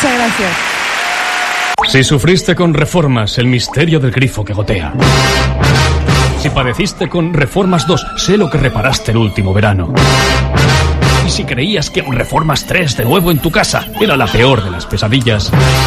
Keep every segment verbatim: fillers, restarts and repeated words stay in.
Muchas gracias. Si sufriste con Reformas, el misterio del grifo que gotea. Si padeciste con Reformas dos, sé lo que reparaste el último verano. Y si creías que Reformas tres de nuevo en tu casa era la peor de las pesadillas,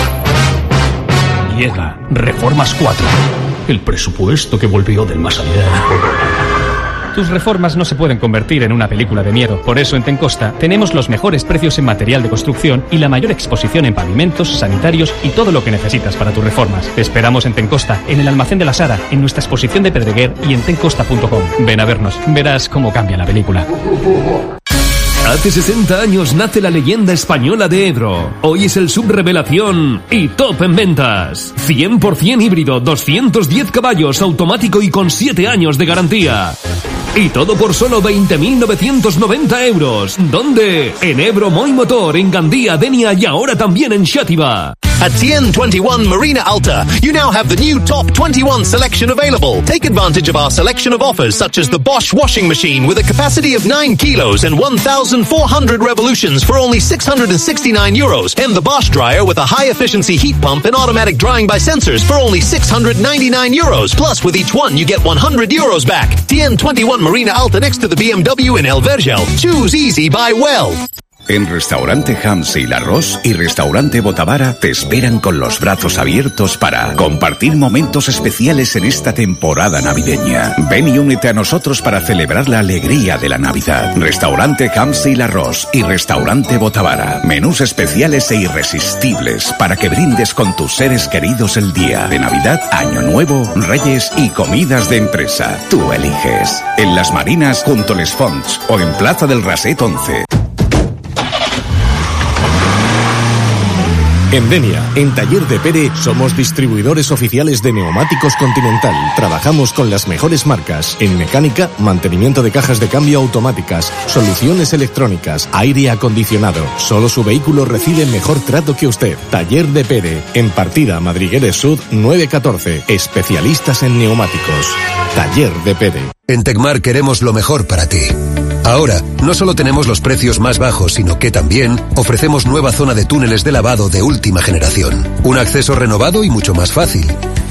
llega Reformas cuatro, el presupuesto que volvió del más allá. Tus reformas no se pueden convertir en una película de miedo. Por eso en Tencosta tenemos los mejores precios en material de construcción y la mayor exposición en pavimentos, sanitarios y todo lo que necesitas para tus reformas. Te esperamos en Tencosta, en el Almacén de la Sara, en nuestra exposición de Pedreguer y en tencosta punto com. Ven a vernos, verás cómo cambia la película. Hace sesenta años nace la leyenda española de Ebro. Hoy es el subrevelación y top en ventas. cien por ciento híbrido, doscientos diez caballos, automático y con siete años de garantía. Y todo por solo veinte mil novecientos noventa euros. ¿Dónde? En Ebro Moy Motor, en Gandía, Denia y ahora también en Xàtiva. At T N twenty-one Marina Alta, you now have the new Top twenty-one selection available. Take advantage of our selection of offers such as the Bosch washing machine with a capacity of nine kilos and one thousand four hundred revolutions for only six hundred sixty-nine euros, and the Bosch dryer with a high-efficiency heat pump and automatic drying by sensors for only six hundred ninety-nine euros. Plus, with each one, you get one hundred euros back. T N twenty-one Marina Alta next to the B M W in El Vergel. Choose easy, buy well. En Restaurante Hams y Larros y Restaurante Botavara te esperan con los brazos abiertos para compartir momentos especiales en esta temporada navideña. Ven y únete a nosotros para celebrar la alegría de la Navidad. Restaurante Hams y Larros y Restaurante Botavara. Menús especiales e irresistibles para que brindes con tus seres queridos el día de Navidad, Año Nuevo, Reyes y comidas de empresa. Tú eliges. En Las Marinas junto a Les Fonts o en Plaza del Raset once. En Denia, en Taller de Pere, somos distribuidores oficiales de neumáticos Continental. Trabajamos con las mejores marcas en mecánica, mantenimiento de cajas de cambio automáticas, soluciones electrónicas, aire acondicionado. Solo su vehículo recibe mejor trato que usted. Taller de Pere, en Partida Madrigueres Sud nueve catorce. Especialistas en neumáticos. Taller de Pere. En Tecmar queremos lo mejor para ti. Ahora, no solo tenemos los precios más bajos, sino que también ofrecemos nueva zona de túneles de lavado de última generación. Un acceso renovado y mucho más fácil.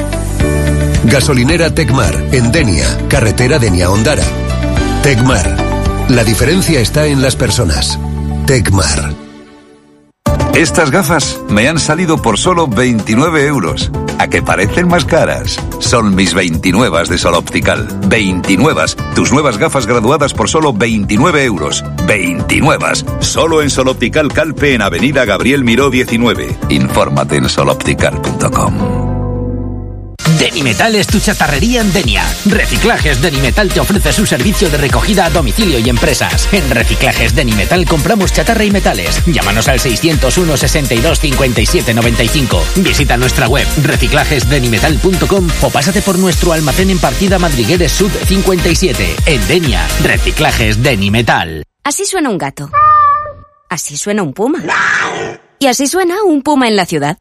Gasolinera Tecmar, en Denia, carretera Denia-Ondara. Tecmar. La diferencia está en las personas. Tecmar. Estas gafas me han salido por solo veintinueve euros. ¿A que parecen más caras? Son mis veintinuevas de Sol Optical. veintinuevas. Tus nuevas gafas graduadas por solo veintinueve euros. veintinuevas. Solo en Sol Optical Calpe en Avenida Gabriel Miró diecinueve. Infórmate en sol optical punto com. Denimetal es tu chatarrería en Denia. Reciclajes Denimetal te ofrece su servicio de recogida a domicilio y empresas. En Reciclajes Denimetal compramos chatarra y metales. Llámanos al seiscientos uno, sesenta y dos, cincuenta y siete, noventa y cinco. Visita nuestra web reciclajes denimetal punto com o pásate por nuestro almacén en Partida Madrigueres Sud cincuenta y siete. En Denia, Reciclajes Denimetal. Así suena un gato. Así suena un puma. Y así suena un puma en la ciudad.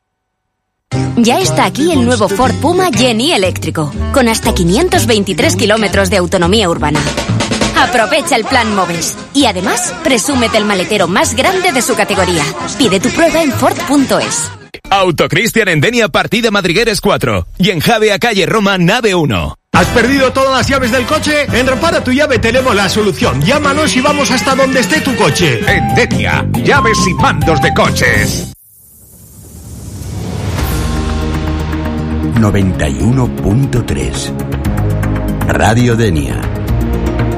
Ya está aquí el nuevo Ford Puma Gen-E eléctrico, con hasta quinientos veintitrés kilómetros de autonomía urbana. Aprovecha el plan Moves y además presúmete el maletero más grande de su categoría. Pide tu prueba en Ford punto es. Autocristian en Denia, Partida Madrigueres cuatro y en Javea, calle Roma, nave uno. ¿Has perdido todas las llaves del coche? En Repara tu Llave tenemos la solución. Llámanos y vamos hasta donde esté tu coche. En Denia, llaves y mandos de coches. noventa y uno punto tres Radio Denia.